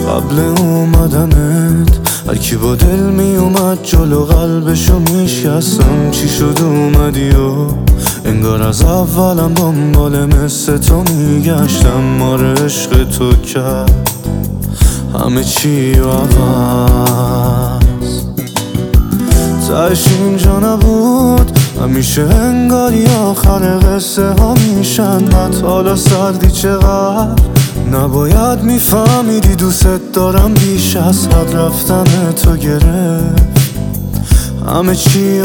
قبل اومدنت هر کی با دل می اومد جلو قلبشو میشکستم. چی شد اومدی و انگار از اولم دنبال مثل تو میگشتم. آره عشق تو کرد همه چی و عوض، تهش اینجا نبود. همیشه انگاری آخر قصه ها میشن بد. حالا سردی چقدر نباید میفهمیدی دوست دارم بیش از حد. رفتن تو گرفت همه چی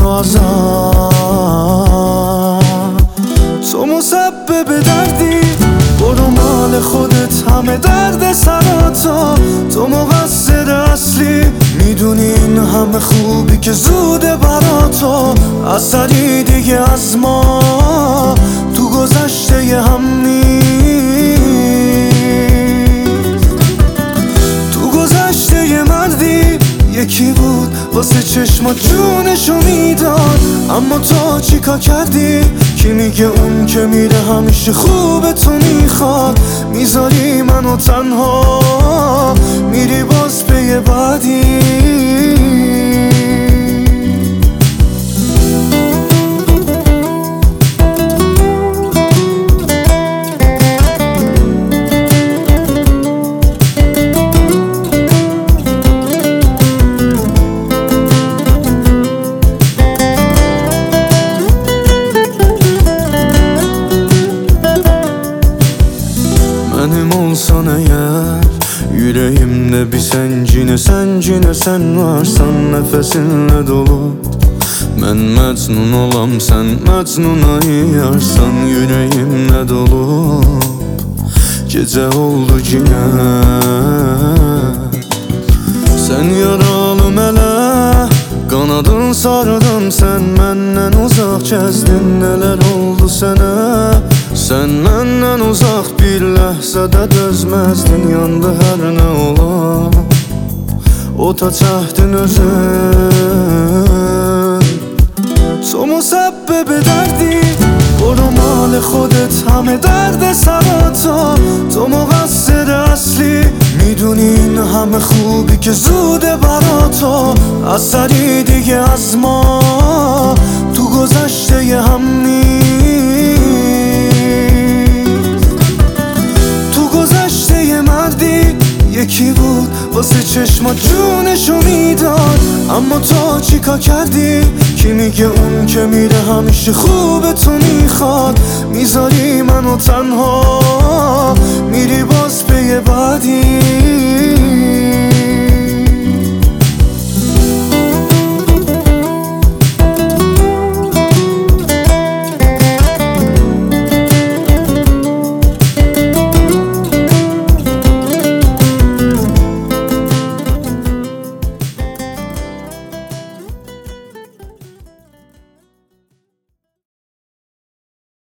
ازم. تو مسبب دردی، برو مال خودت همه درد سراتو. تو مقصر اصلی، میدونی این همه خوبی که زوده براتو. اثری دیگه از ما تو گذشته ی هم نیست. تو گذشته ی مردی یکی بود واسه چشمات جونشو میداد. اما تو چیکار کردی؟ کی میگه اون که میره همیشه خوبه تو میخواد؟ میذاری منو تنها میری باز پی بعدی. Benim olsan eğer yüreğimde bir sencine sen varsan nefesinle dolu. Ben mecnun olam sen mecnuna yarsan yüreğimle dolu. Gece oldu yine sen yaralı mele, kanadın sarıdım sen menden uzak gezdin. Neler oldu sana? Sen menden uzak bir ləhzədə dözməzdin. Yandı hər nə ola o ta çəhdin özün. تو مسبب دردی، برو مال خودت همه درد سراتو. تو مقصر اصلی، میدونی این همه خوبی که زوده براتو. اثری دیگه از ما تو گذشته ی هم نیست. تو گذشته ی مردی یکی بود واسه چشمات جونشو میداد. اما تو چیکار کردی؟ کی میگه اون که میره همیشه خوبه تو میخواد؟ میذاری منو تنها میری باز پی بعدی.